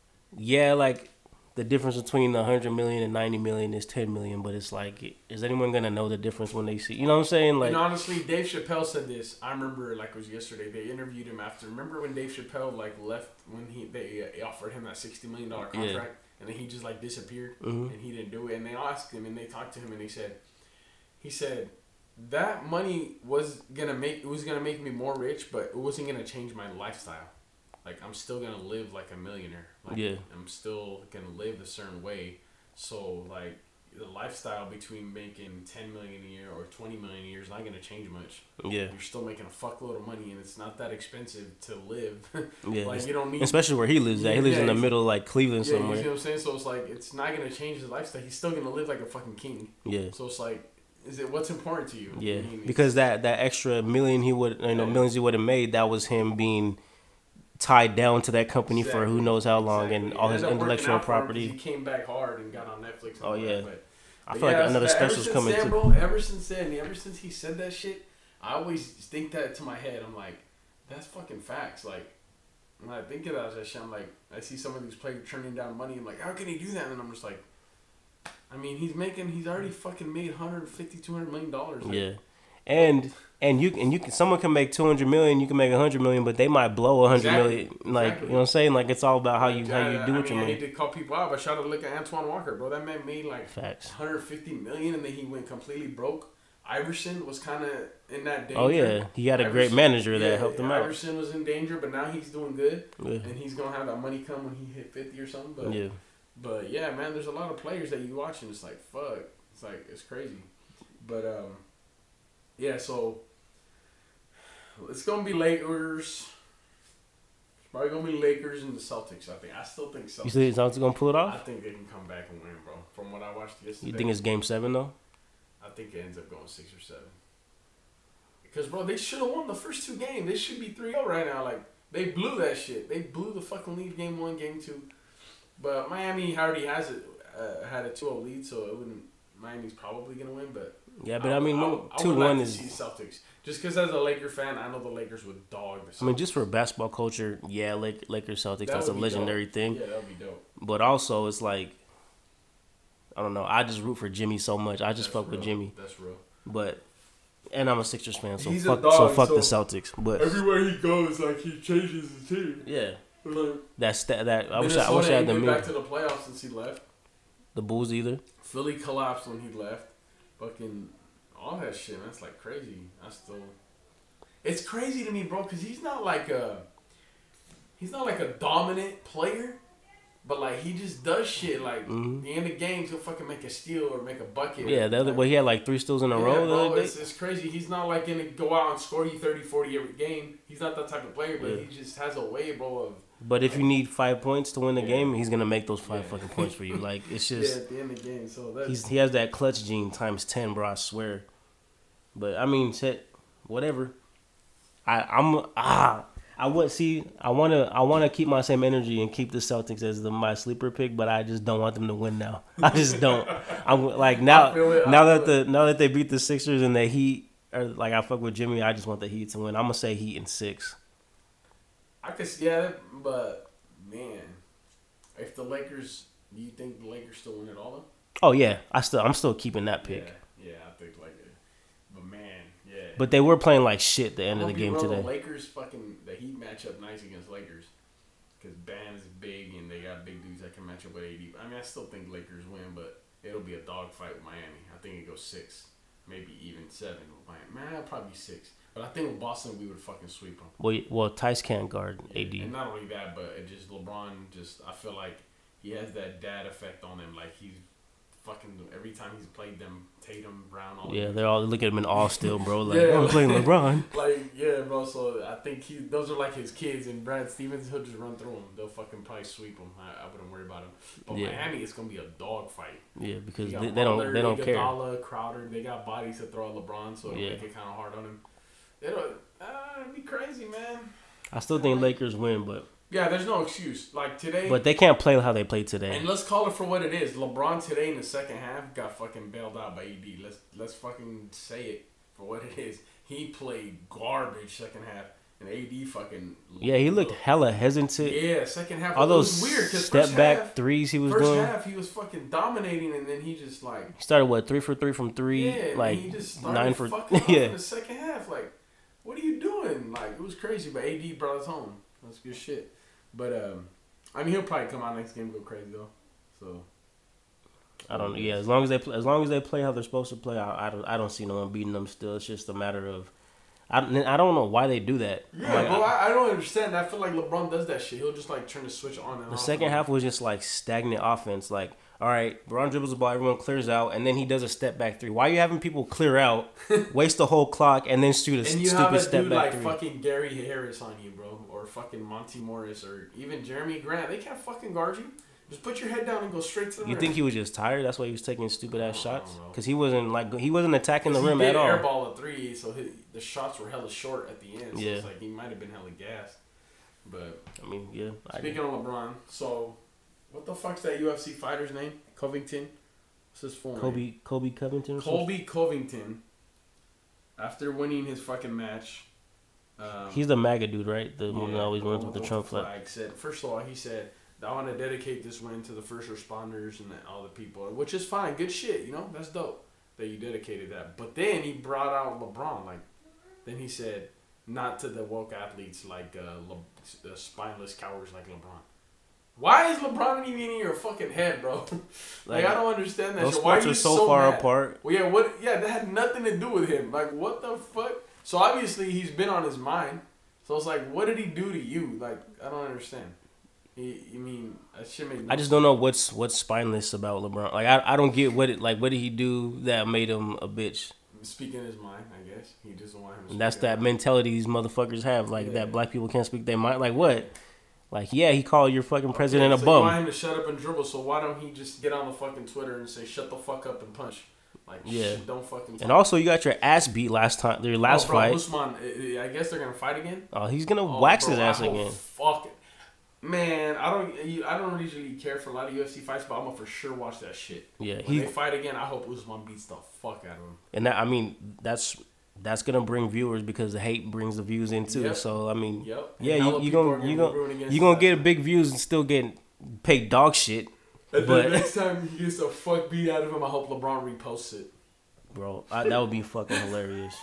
yeah, like the difference between a hundred million and ninety million is ten million, but it's like, is anyone gonna know the difference when they see? You know what I'm saying? Like, and honestly, Dave Chappelle said this. I remember, like it was yesterday. They interviewed him after. Remember when Dave Chappelle like left when he they offered him that sixty million dollar contract, yeah. and then he just like disappeared mm-hmm. and he didn't do it. And they asked him and they talked to him and he said, he said that money was gonna make it was gonna make me more rich, but it wasn't gonna change my lifestyle. Like, I'm still going to live like a millionaire. Like, yeah. I'm still going to live a certain way. So, like, the lifestyle between making ten million dollars a year or twenty million dollars a year is not going to change much. Yeah. You're still making a fuckload of money, and it's not that expensive to live. Yeah. Like, you don't need... Especially where he lives at. He lives yeah, in the middle of, like, Cleveland yeah, somewhere. You see what I'm saying? So, it's like, it's not going to change his lifestyle. He's still going to live like a fucking king. Yeah. So, it's like... Is it what's important to you? Yeah. I mean, because that, that extra million he would... You know, yeah. millions he would have made, that was him being... tied down to that company exactly. for who knows how long exactly. and all his intellectual property. He came back hard and got on Netflix. And oh yeah, that, but, I but feel yeah, like another special's coming then, too. Bro, ever since then, ever since he said that shit, I always think that to my head. I'm like, that's fucking facts. Like, when I think of that shit, I'm like, I see some of these players turning down money. I'm like, how can he do that? And I'm just like, I mean, he's making, he's already fucking made one hundred fifty, two hundred million dollars. Like, yeah, and. And you and you can someone can make two hundred million, you can make a hundred million, but they might blow a hundred exactly. million. Like exactly. you know what I'm saying? Like it's all about how you how you do I what mean, you I mean. hate to call people out, but shout out to look at Antoine Walker, bro. That man made like Facts. one hundred fifty million, and then he went completely broke. Iverson was kind of in that danger. Oh yeah, he had a Iverson, great manager that yeah, helped him out. Iverson was in danger, but now he's doing good, yeah. and he's gonna have that money come when he hit fifty or something. But yeah, but yeah, man, there's a lot of players that you watch and it's like fuck, it's like it's crazy. But um, yeah, so. It's gonna be Lakers. It's probably gonna be Lakers and the Celtics. I think. I still think Celtics. You think the Celtics gonna pull it I off? think they can come back and win, bro. From what I watched yesterday. You think it's Game Seven though? I think it ends up going six or seven. Because bro, they should have won the first two games. They should be three zero right now. Like they blew that shit. They blew the fucking lead game one, game two. But Miami already has it. Uh, had a two zero lead, so it wouldn't. Miami's probably gonna win, but yeah, but I, I mean, I, I two would one like is to see Celtics. Just because as a Laker fan, I know the Lakers would dog the Celtics. I mean, just for basketball culture, yeah, Lake, Lakers Celtics, that that's a legendary dope. thing. Yeah, that would be dope. But also, it's like, I don't know. I just root for Jimmy so much. I just that's fuck real. with Jimmy. That's real. But and I'm a Sixers fan, so He's fuck, dog, so fuck so the Celtics. But everywhere he goes, like he changes the team. Yeah, like, that's that. that I wish Minnesota I, I wish I had the been back to the playoffs since he left. The Bulls either. Philly collapsed when he left. Fucking all that shit, man. That's like crazy. I still. It's crazy to me, bro, because he's not like a. He's not like a dominant player, but like he just does shit. Like mm-hmm. the end of games, he'll fucking make a steal or make a bucket. Yeah, the other like, way he had like three steals in a yeah, row. Bro, the other day. It's, it's crazy. He's not like gonna go out and score you thirty, forty every game. He's not that type of player, but yeah. he just has a way, bro, of. But if like, you need five points to win the yeah. game, he's gonna make those five yeah. fucking points for you. Like it's just. Yeah, at the end of the game, so that's. He's he has that clutch gene times ten, bro. I swear. But I mean, shit, whatever. I I'm ah. I would see. I wanna. I wanna keep my same energy and keep the Celtics as the my sleeper pick, but I just don't want them to win now. I just don't. I'm like now. Now that the now that they beat the Sixers and the Heat, or like I fuck with Jimmy, I just want the Heat to win. I'm gonna say Heat in six. I could see that, but man, if the Lakers, do you think the Lakers still win it all though? Oh yeah, I still. I'm still keeping that pick. Yeah, yeah, I think like it. But man, yeah. But they were playing like shit the end of the game real, today. The Lakers fucking the Heat match up nice against Lakers because Bam is big and they got big dudes that can match up with A D. I mean, I still think Lakers win, but it'll be a dogfight with Miami. I think it goes six, maybe even seven with Miami. Man, probably six. But I think with Boston, we would fucking sweep them. Well, well, Tice can't guard yeah, A D. And not only that, but it just LeBron. Just I feel like he has that dad effect on him. Like he's fucking every time he's played them, Tatum, Brown, all Yeah, them. they're all look at him in awe still, bro. Like, Yeah, oh, I'm like- playing LeBron. Like, yeah, bro. So I think he, those are like his kids, and Brad Stevens, he'll just run through them. They'll fucking probably sweep them. I, I wouldn't worry about him. But Yeah. Miami, it's gonna be a dog fight. Yeah, because You they, got they don't Butler, they don't care. Iguodala, Crowder, they got bodies to throw at LeBron, so it'll Yeah. make it kind of hard on him. It'll uh, it'd be crazy, man. I still think Lakers win, but Yeah, there's no excuse. Like today, but they can't play how they played today. and let's call it for what it is. LeBron today in the second half got fucking bailed out by A D. Let's let's fucking say it for what it is. He played garbage second half, and A D fucking Yeah, he looked hella hesitant. Yeah, second half. All it was those weird 'cause step first back half, threes he was First doing. half he was fucking dominating, and then he just like He started what three for three from three, yeah, and like he just started nine for fucking off yeah. in the second half. Like, what are you doing? Like, it was crazy, but A D brought us home. That's good shit. But um, I mean, he'll probably come out next game and go crazy though. So I don't. Yeah, as long as they play, as long as they play how they're supposed to play, I, I don't. I don't see no one beating them. Still, it's just a matter of. I, I don't know why they do that. yeah, Like, bro, I, I don't understand. I feel like LeBron does that shit. He'll just like turn the switch on and the off. second half was just like stagnant offense. Like, all right, LeBron dribbles the ball, everyone clears out, and then he does a step back three. Why are you having people clear out, waste the whole clock, and then shoot a And you have stupid a step dude back like three? fucking Gary Harris on you, bro, or fucking Monty Morris, or even Jeremy Grant. They can't fucking guard you. Just put your head down and go straight to the You rim. think he was just tired? That's why he was taking stupid ass I don't shots. know. Because he wasn't like he wasn't attacking the 'Cause rim he at did all. airball a three, so his, the shots were hella short at the end. So Yeah. it's like he might have been hella gassed. But I mean, yeah. I, speaking of LeBron, so what the fuck's that U F C fighter's name? Covington. What's his full name? Kobe Kobe Covington. Or something? Colby Covington. After winning his fucking match. Um, He's the MAGA dude, right? The one that yeah, always runs the- with the the Trump flag. flag. Said first of all, he said, "I want to dedicate this win to the first responders and all the people," which is fine, good shit, you know, that's dope that you dedicated that. But then he brought out LeBron, like, then he said, "Not to the woke athletes like uh, Le- the spineless cowards like LeBron." Why is LeBron even in your fucking head, bro? like, Like, I don't understand that Those shit. Why are sports you are so, far mad? apart. Well, yeah, what? Yeah, that had nothing to do with him. Like, what the fuck? So obviously he's been on his mind. So it's like, what did he do to you? Like, I don't understand. He, you mean that shit make no I just don't know what's what's spineless about LeBron. Like I, I don't get what it like. What did he do that made him a bitch? Speaking his mind, I guess he doesn't want him. To And that's speak that his mind. mentality these motherfuckers have. Like Yeah. that black people can't speak their mind. Like what? Like yeah, he called your fucking president Okay, a so you want bum. him to shut up and dribble. So why don't he just get on the fucking Twitter and say, "Shut the fuck up and punch"? Like, Yeah. yeah, don't fucking. Talk. And also, you got your ass beat last time. Their last oh, bro, fight. Usman, I I guess they're gonna fight again. Oh, he's gonna Oh, wax bro, his ass I hope- again. Fuck it. Man, I don't. you- I don't usually care for a lot of U F C fights, but I'm gonna for sure watch that shit. Yeah, When he they fight again, I hope Usman beats the fuck out of him. and that I mean that's that's gonna bring viewers because the hate brings the views in too. Yep. So I mean, Yep. And yeah, hella you you people are gonna you be gonna rooting against you gonna that get shit. big views and still get paid dog shit, And but- then next time he gets the fuck beat out of him, I hope LeBron reposts it. bro. I, that would be fucking hilarious.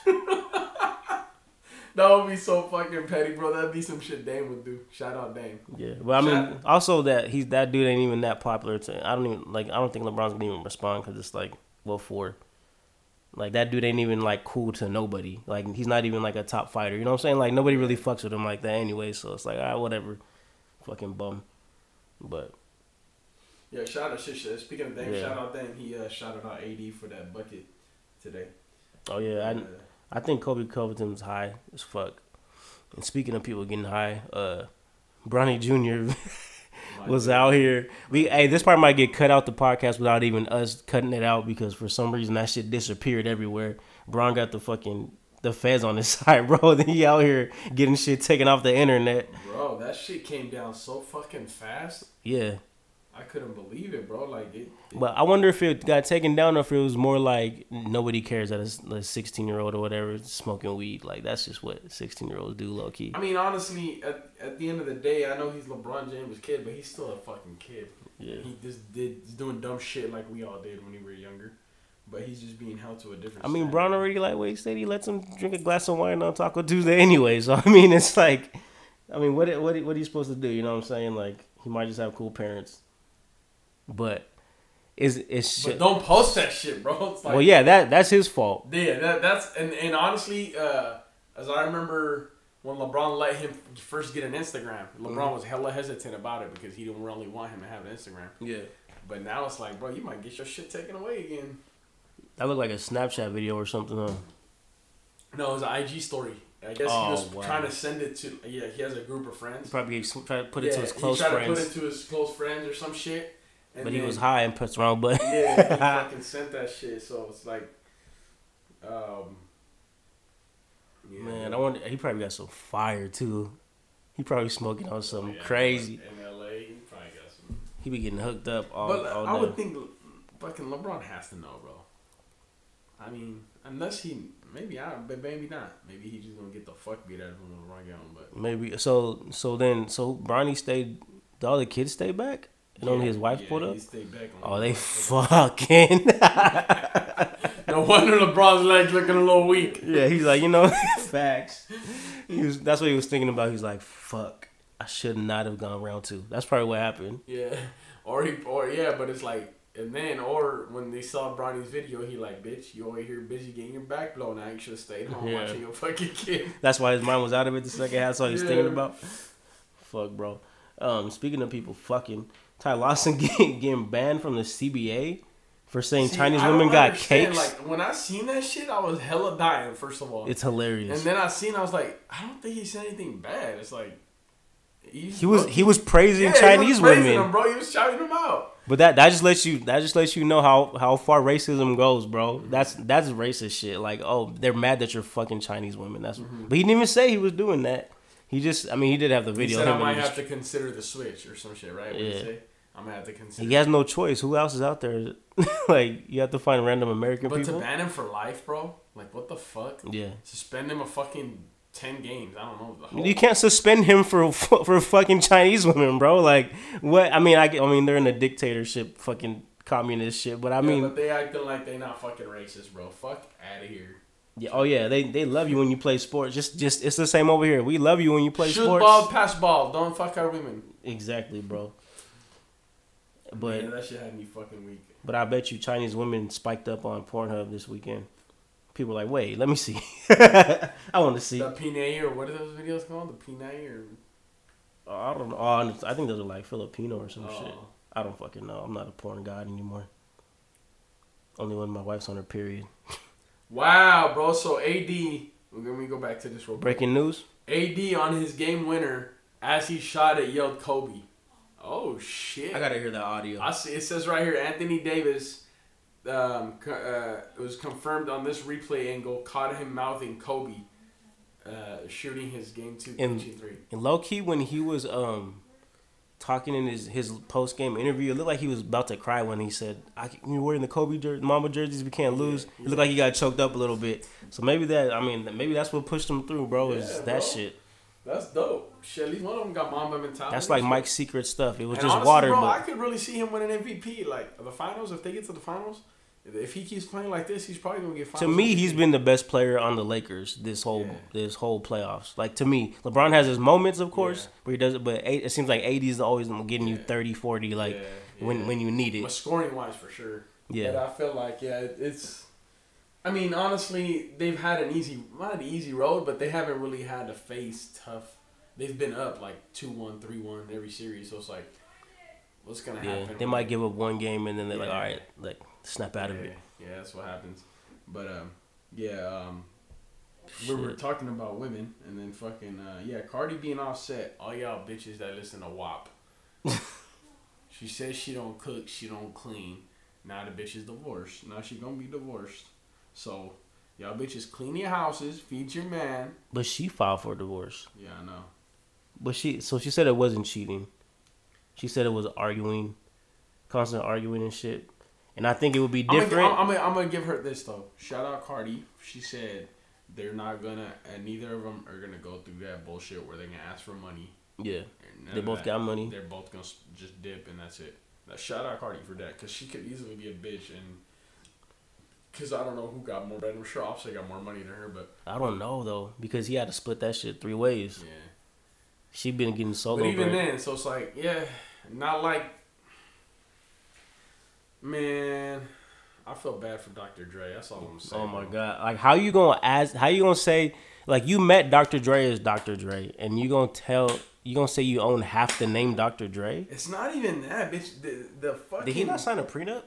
That would be so fucking petty, bro. That'd be some shit Dame would do. Shout out Dame. Yeah, but I mean, Shut- also that he's that dude ain't even that popular. To I don't even like. I don't think LeBron's gonna even respond because it's like, well, for like that dude ain't even like cool to nobody. Like he's not even like a top fighter. You know what I'm saying? Like nobody really fucks with him like that anyway. So it's like, ah, whatever, fucking bum. But Yeah, shout out shit. shit. Speaking of Dame, Yeah. shout out Dame. He uh, shouted out A D for that bucket today. oh yeah, I Uh, I think Kobe Covington's high as fuck. And speaking of people getting high, uh, Bronny Junior my was God. out here. We hey, this part might get cut out the podcast without even us cutting it out because for some reason that shit disappeared everywhere. Bron got the fucking the feds on his side, bro. Then he out here getting shit taken off the internet. Bro, that shit came down so fucking fast. Yeah, I couldn't believe it, bro. Like it. it but I wonder if it got taken down or if it was more like nobody cares that a sixteen year old or whatever is smoking weed. Like that's just what sixteen year olds do, low key. I mean, honestly, at, at the end of the day, I know he's LeBron James' kid, but he's still a fucking kid. Yeah, He just did he's doing dumb shit like we all did when we were younger, but he's just being held to a different. I mean, standard. Bron already lightweight said he lets him drink a glass of wine on Taco Tuesday anyway. So I mean, it's like, I mean, what what what are you supposed to do? You know what I'm saying? Like he might just have cool parents, but is it's But shit. don't post that shit, bro. It's like, Well, yeah, that that's his fault. yeah, that, that's and, and honestly, uh, as I remember when LeBron let him first get an Instagram, LeBron Mhm. was hella hesitant about it because he didn't really want him to have an Instagram. Yeah, But now it's like, bro, you might get your shit taken away again. That looked like a Snapchat video or something, huh? No, it was an I G story. I guess Oh, he was wow. trying to send it to. Yeah, he has a group of friends. Probably tried to put it yeah, to his close he tried friends. to put it to his close friends or some shit. And But then, he was high and pressed the wrong button. Yeah, he fucking sent that shit. So it's like, um, yeah, Man, I wonder. He probably got some fire too. He probably smoking on something yeah, crazy. In L A, he probably got some. He be getting hooked up all, But all I day. would think fucking LeBron has to know, bro. I mean, unless he, maybe I, but maybe not. Maybe he just gonna get the fuck beat out of him when LeBron get home. But Maybe so. So then, so Bronny stayed. Did all the kids stay back? And only his wife yeah, pulled up. He stayed back on Oh, they the- fucking. No wonder LeBron's legs looking a little weak. Yeah, he's like, you know, facts. He was. That's what he was thinking about. He's like, fuck. I should not have gone round two. That's probably what happened. Yeah, or he, or yeah, but it's like, and then, or when they saw Bronny's video, he like, bitch, you over here busy getting your back blown out. You should have stayed home Yeah. watching your fucking kid. That's why his mind was out of it the second half. That's all he was Yeah. thinking about. Fuck, bro. Um, speaking of people fucking, Ty Lawson getting, getting banned from the C B A for saying See, Chinese I women don't got understand, cakes. Like when I seen that shit, I was hella dying. First of all, It's hilarious. and then I seen, I was like, I don't think he said anything bad. It's like He was he was praising yeah, he Chinese was praising women, them, bro. He was shouting them out. but that that just lets you that just lets you know how, how far racism goes, bro. That's that's racist shit. Like, oh, they're mad that you're fucking Chinese women. That's Mm-hmm. but he didn't even say he was doing that. He just, I mean, he did have the He video. said of I him in might the have street. to consider the switch or some shit, right? What did Yeah. he say? I'm gonna have to consider. He has no choice. Who else is out there? Like, you have to find random American but people. to ban him for life, bro. Like, what the fuck? Yeah. Suspend him a fucking ten games. I don't know. The whole You can't suspend him for for fucking Chinese women, bro. Like, what? I mean, I, I mean, they're in a dictatorship, fucking communist shit. But I Yeah, mean, but they acting like they not fucking racist, bro. Fuck out of here. yeah, oh yeah, they they love you when you play sports. Just just it's the same over here. We love you when you play Shoot sports. ball, pass ball. Don't fuck our women. Exactly, bro. But yeah, that shit had me fucking weak. but I bet you Chinese women spiked up on Pornhub this weekend. People were like, wait, let me see. I want to see. The Pinay or what are those videos called? The Pinay or Oh, I don't know. Oh, I think those are like Filipino or some Oh. shit. I don't fucking know. I'm not a porn god anymore. Only when my wife's on her period. wow, bro. So A D, let me go back to this real quick. Breaking news. A D on his game winner as he shot it yelled Kobe. Oh shit! I gotta hear that audio. I see. It says right here, Anthony Davis. Um, co- uh, it was confirmed on this replay angle. Caught him mouthing Kobe, uh, shooting his game two, And- PG three. And low key, when he was um talking in his, his post game interview, it looked like he was about to cry when he said, "I can- "You're wearing the Kobe jer- Mamba jerseys, we can't lose." Yeah, It looked like he got choked up a little bit. So maybe that, I mean, maybe that's what pushed him through, bro. Is Yeah, that bro. shit? That's dope. Shit, at least one of them got Mamba mentality. That's like Mike's secret stuff. It was And just honestly, water, bro, but I could really see him winning M V P. Like the finals, if they get to the finals, if he keeps playing like this, he's probably gonna get. to Finals me, M V P. he's been the best player on the Lakers this whole Yeah. this whole playoffs. Like, to me, LeBron has his moments, of course, Yeah. where he does it, but eight, it seems like eighty is always getting you Yeah. thirty, forty, like Yeah, when yeah. when you need But it. scoring wise, for sure. Yeah. But I feel like yeah, it, it's. I mean, honestly, they've had an easy, not an easy road, but they haven't really had to face tough. They've been up like two one, three one every series, so it's like, what's gonna Yeah, happen? they when might give up one game and then they're like, Yeah. all right, like snap out of yeah, it. Yeah, that's what happens. But um, yeah, um, we were Shit. talking about women, and then fucking uh, yeah, Cardi being offset. All y'all bitches that listen to W A P. She says she don't cook, she don't clean. Now the bitch is divorced. Now she gonna be divorced. So y'all bitches clean your houses, feed your man. But she filed for divorce. Yeah, I know. But she, so she said it wasn't cheating. She said it was arguing, constant arguing and shit. And I think it would be I'm different. gonna, I'm, gonna, I'm gonna give her this though. Shout out Cardi. She said they're not gonna, and neither of them are gonna go through that bullshit where they're gonna ask for money. yeah, None they of both that. got money. They're both gonna s- just dip and that's it. Now, shout out Cardi for that because she could easily be a bitch and because I don't know who got more. I'm sure Offset got more money than her, but I don't know though because he had to split that shit three ways. yeah. She been getting solo. But even bread. then, so it's like yeah, not like man. I feel bad for Doctor Dre. That's all I'm saying. Oh my bro. god! Like, how you gonna ask? How you gonna say? Like, you met Doctor Dre as Doctor Dre, and you gonna tell you gonna say you own half the name Doctor Dre? It's not even that, bitch. The the fucking. Did he not sign a prenup?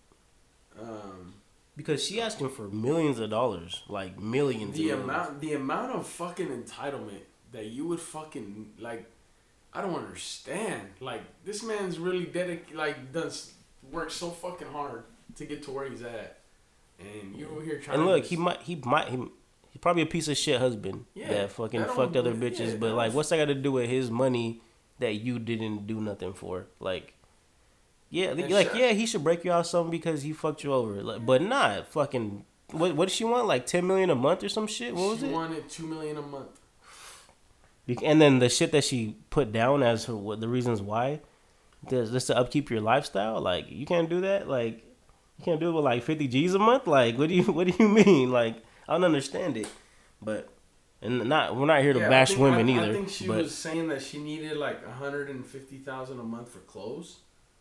Um, Because she asking for millions of dollars, like millions. the and millions. amount, the amount of fucking entitlement that you would fucking like. I don't understand. Like this man's really dedicated. Like does work so fucking hard to get to where he's at, and you over here trying. And look, to he might, he might, he, he's probably a piece of shit husband Yeah, that fucking that don't- fucked other bitches. yeah, but that like, don't- what's that got to do with his money that you didn't do nothing for? Like, yeah, And like shut- yeah, he should break you out something because he fucked you over. Like, but not fucking. What what did she want? Like ten million a month or some shit? What was she it? wanted two million a month. Bec- And then the shit that she put down as her what the reasons why, does this to upkeep your lifestyle? Like you can't do that. Like you can't do it with like fifty G's a month. Like what do you what do you mean? Like I don't understand it. But and not we're not here to Yeah, I bash think- women I, either. I think she but was saying that she needed like a hundred and fifty thousand a month for clothes,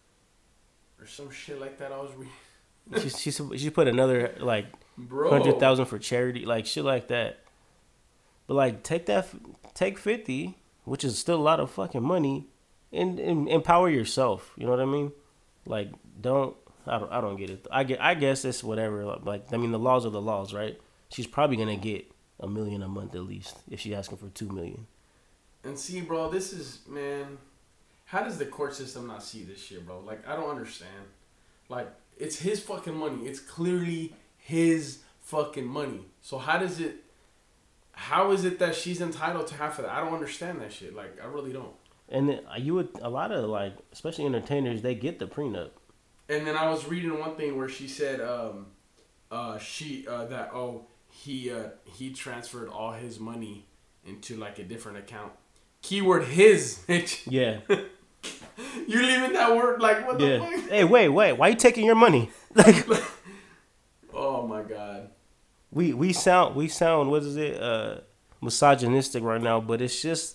or some shit like that. I was reading. she she she put another like Bro, hundred thousand for charity, like shit like that. But like take that take fifty, which is still a lot of fucking money, and, and empower yourself. You know what I mean? Like don't I don't I don't get it. I get I guess it's whatever. Like I mean the laws are the laws, right? She's probably gonna get a million a month at least if she's asking for two million. And see, bro, this is man. How does the court system not see this shit, bro? Like I don't understand. Like it's his fucking money. It's clearly his fucking money. So how does it? How is it that she's entitled to half of that? I don't understand that shit. Like I really don't. And then you would a lot of like especially entertainers they get the prenup. And then I was reading one thing where she said, um, uh, she uh, that oh he uh, he transferred all his money into like a different account. Keyword his. Bitch. Yeah. You leaving that word like what the Yeah. fuck? Hey, wait, wait. Why you taking your money? Like, Oh my god. we we sound we sound what is it? Uh, misogynistic right now, but it's just.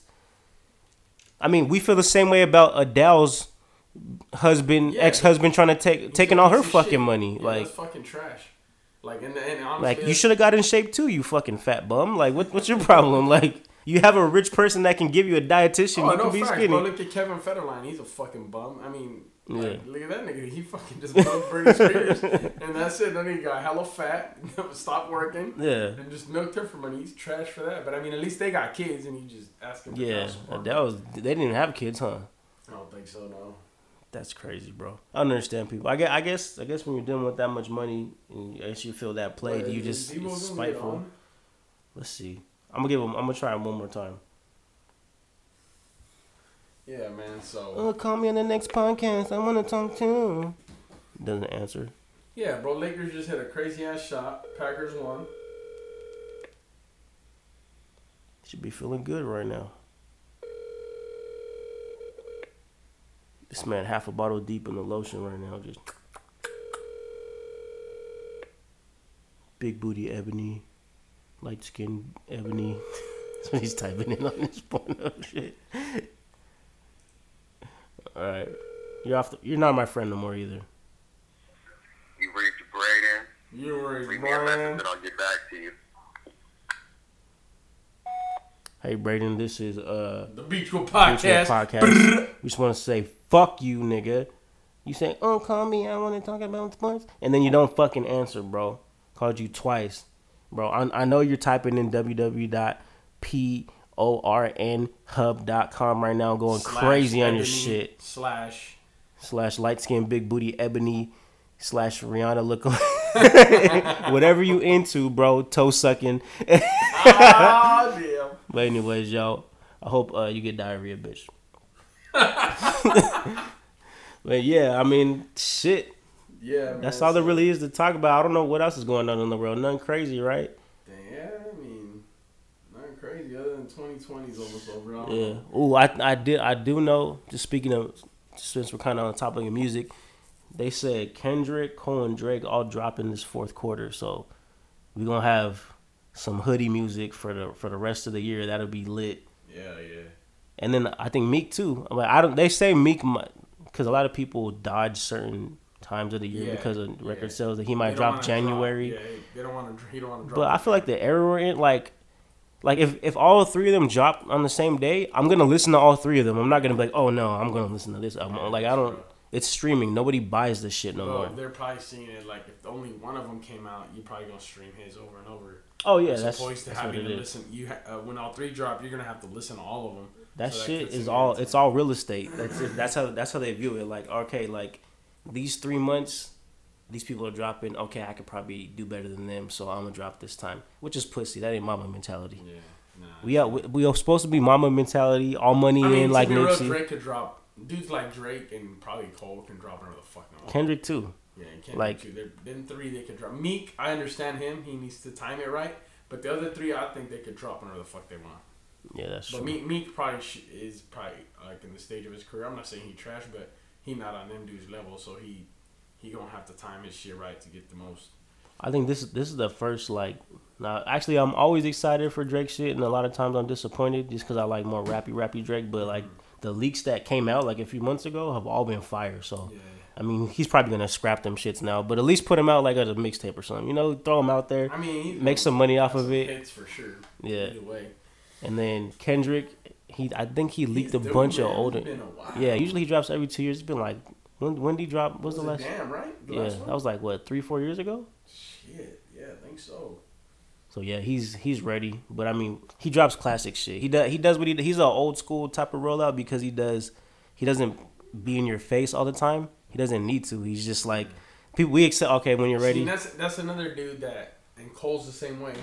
I mean, we feel the same way about Adele's husband, Yeah. ex-husband, trying to take He's taking a all piece her of fucking shit. money. Yeah, like, that's fucking trash. Like and and honestly, like you that's- should have got in shape too. You fucking fat bum. Like, what what's your problem? Like, you have a rich person that can give you a dietitian. Oh, you no can be facts, skinny. bro. Look at Kevin Federline. He's a fucking bum. I mean, like, Yeah. look at that nigga. He fucking just milked Britney Spears, and that's it. Then he got hella fat, stopped working, Yeah. and just milked her for money. He's trash for that. But I mean, at least they got kids, and you just ask him. For Yeah, child support. that was they didn't even have kids, huh? I don't think so. No. That's crazy, bro. I understand people. I guess, I guess, I guess when you're dealing with that much money and you actually feel that play, But you is just Debo gonna it's get spiteful. on? Let's see. I'm gonna give him. I'm gonna try him one more time. Yeah, man. So. Oh, call me on the next podcast. I want to talk to. Doesn't answer. Yeah, bro. Lakers just hit a crazy ass shot. Packers won. Should be feeling good right now. This man half a bottle deep in the lotion right now. Just big booty Ebony, light skin Ebony. That's what he's typing in on this porno shit. All right, you're off. The, you're not my friend no more either. You reached Braden. You were Leave me a message Brian. and I'll get back to you. Hey Braden, this is uh. The Beachwood Mutual Podcast. podcast. We just want to say fuck you, nigga. You say, "Oh, call me. I want to talk about sports," and then you don't fucking answer, bro. Called you twice, bro. I, I know you're typing in w w w dot porn hub dot com right now, going Slash crazy on your Ebony shit. Slash. Slash light skin, big booty, Ebony. Slash Rihanna look. Whatever you into, bro. Toe sucking. Ah, damn. But anyways, yo, I hope uh, you get diarrhea, bitch. But yeah, I mean, shit. Yeah, man. That's all there so- really is to talk about. I don't know what else is going on in the world. Nothing crazy, right? Yeah, I mean, nothing crazy other than twenty twenty is almost over. I don't Yeah. know. Ooh, I I did I do know. Just speaking of, since we're kind of on the topic of music, they said Kendrick, Cole, and Drake all dropping this fourth quarter. So we're gonna have some hoodie music for the for the rest of the year. That'll be lit. Yeah, yeah. And then I think Meek too. Like, I don't. They say Meek because a lot of people dodge certain times of the year Yeah, because of record yeah. sales that he They might don't drop wanna January. Drop, yeah, they don't want to. He don't want to drop. But I feel like the era we're in, like, Like if, if all three of them drop on the same day, I'm gonna listen to all three of them. I'm not gonna be like, oh no, I'm gonna listen to this album. Like I don't. It's streaming. Nobody buys this shit no well, more. They're probably seeing it like if only one of them came out, you probably gonna stream his over and over. Oh yeah, as that's, opposed to that's having what it to is. listen. You ha- uh, when all three drop, you're gonna have to listen to all of them. That so shit that is in all. your It's time. all real estate. That's it. That's how. That's how they view it. Like okay, like these three months, these people are dropping. Okay, I could probably do better than them, so I'm gonna drop this time. Which is pussy. That ain't mama mentality. Yeah, nah. We are we, we are supposed to be mama mentality. All money I mean, in to like be real, Nipsey. Drake could drop. Dudes like Drake and probably Cole can drop another fucking. Album. Kendrick too. Yeah, and Kendrick Like- too. There, then three they could drop. Meek, I understand him. He needs to time it right. But the other three, I think they could drop whatever the fuck they want. Yeah, that's But true. Meek, Meek probably sh- is probably like in the stage of his career. I'm not saying he trash, but he not on them dudes level, so he he gonna have to time his shit right to get the most. I think this this is the first like. Now, actually, I'm always excited for Drake shit, and a lot of times I'm disappointed just because I like more rappy, rappy Drake. But like the leaks that came out like a few months ago have all been fire. So Yeah. I mean, he's probably gonna scrap them shits now, but at least put him out like as a mixtape or something. You know, throw him out there, I mean, he's make some money off have of some it. hits for sure. Yeah. Either way. And then Kendrick, he I think he leaked He's a due, bunch man. of It's older. been a while. Yeah, usually he drops every two years. It's been like when when did he drop? What's Was the it last? Damn, right? The Yeah, last one? that was like what three four years ago. Shit. Yeah, I think so. So yeah, he's he's ready. But I mean, he drops classic shit. He does he does what he he's an old school type of rollout because he does he doesn't be in your face all the time. He doesn't need to. He's just like people. We accept. Okay, when you're ready. See, that's that's another dude that and Cole's the same way,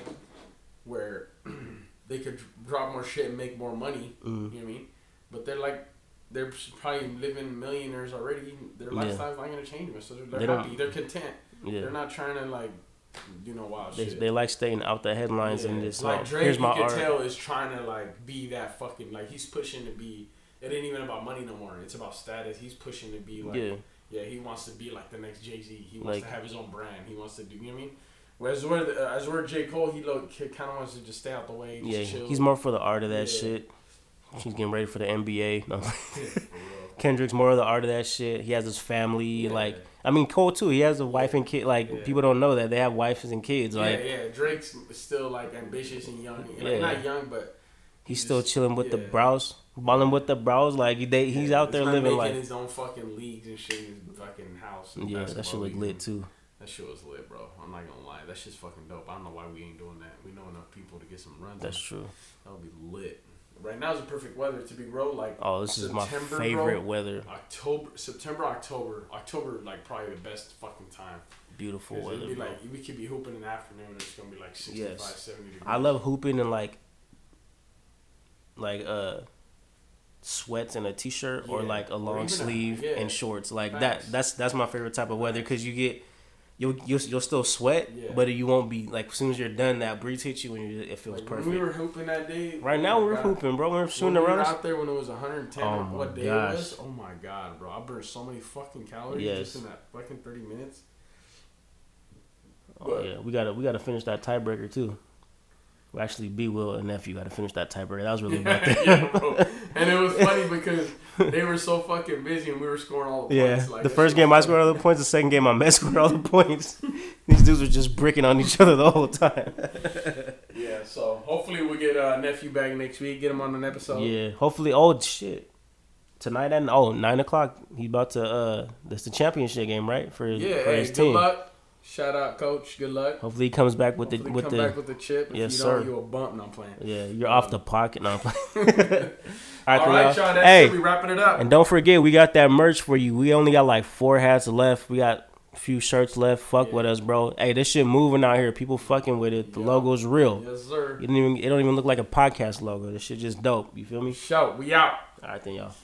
where they could drop more shit and make more money. Mm. You know what I mean? But they're like they're probably living millionaires already. Their Yeah. lifestyle's not gonna change much, so they're, They they're don't- happy. They're content. yeah, They're not trying to like do no wild they, shit. they like staying out the headlines Yeah. and just like like Drake, here's my you can art. tell is trying to like be that fucking like he's pushing to be. It ain't even about money no more. It's about status. He's pushing to be like. Yeah, Yeah, he wants to be like the next Jay Z. He wants Like- to have his own brand. He wants to do. You know what I mean? Whereas where the, uh, as where J Cole, he look kind of wants to just stay out the way. Just yeah. chill. He's more for the art of that Yeah. shit. He's getting ready for the N B A. No. Yeah, for real. Kendrick's more of the art of that shit. He has his family. Yeah. Like I mean, Cole too. He has a wife and kid. Like Yeah. people don't know that they have wives and kids. Like yeah, yeah. Drake's still like ambitious and young. Like, Yeah. not young, but he's just- still chilling with the yeah. brows, balling with the brows. Like they, he's yeah, out there he's not living making like his own fucking leagues and shit in his fucking house. and yeah. That basketball shit look leagues. lit too. That shit was lit, bro. I'm not gonna lie. That shit's fucking dope. I don't know why we ain't doing that. We know enough people to get some runs. That's in. true. That would be lit. Right now is the perfect weather to be bro. Like Oh, this is my September, favorite bro. weather. October, September, October, October, like probably the best fucking time. Beautiful 'Cause weather. it'd be bro. like we could be hooping in the afternoon. It's gonna be like sixty-five, Yes. seventy degrees. I love hooping and like like uh sweats and a t-shirt or Yeah. like a Or long even a- sleeve yeah. and shorts. Like Facts. that. That's that's my favorite type of weather because you get. You'll, you'll you'll still sweat, Yeah. but you won't be like as soon as you're done. That breeze hits you and you, it feels Like, perfect. when we were hooping that day. Right oh now my we're God. hooping, bro. We're When shooting we were around us. out there when it was one hundred ten. Oh what my day gosh. it was? Oh my god, bro! I burned so many fucking calories Yes. just in that fucking thirty minutes. Oh yeah, we gotta we gotta finish that tiebreaker too. Well, actually, B Will and nephew gotta finish that tiebreaker. That was really about that. Yeah, bro. And it was funny because they were so fucking busy and we were scoring all the Yeah, points. Like, the that first shit game was I scored all the points. The second game I met scored all the points. These dudes were just bricking on each other the whole time. Yeah, so hopefully we'll get uh, nephew back next week. Get him on an episode. Yeah, hopefully. Oh shit, tonight at oh nine o'clock. He about to. uh That's the championship game, right? For Yeah, for hey, his good team. luck. Shout out, coach. Good luck. Hopefully he comes back with Hopefully the with come the. back with the chip. If Yes, you don't, sir. you a bump. No, I'm playing. Yeah, you're off the pocket now. All right, All then, right, y'all. y'all. That's Hey, it. We wrapping it up. and don't forget, we got that merch for you. We only got like four hats left. We got a few shirts left. Fuck Yeah. with us, bro. Hey, this shit moving out here. People fucking with it. The Yeah. logo's real. Yes, sir. It don't even it don't even look like a podcast logo. This shit just dope. You feel me? Shout. We out. All right then, y'all.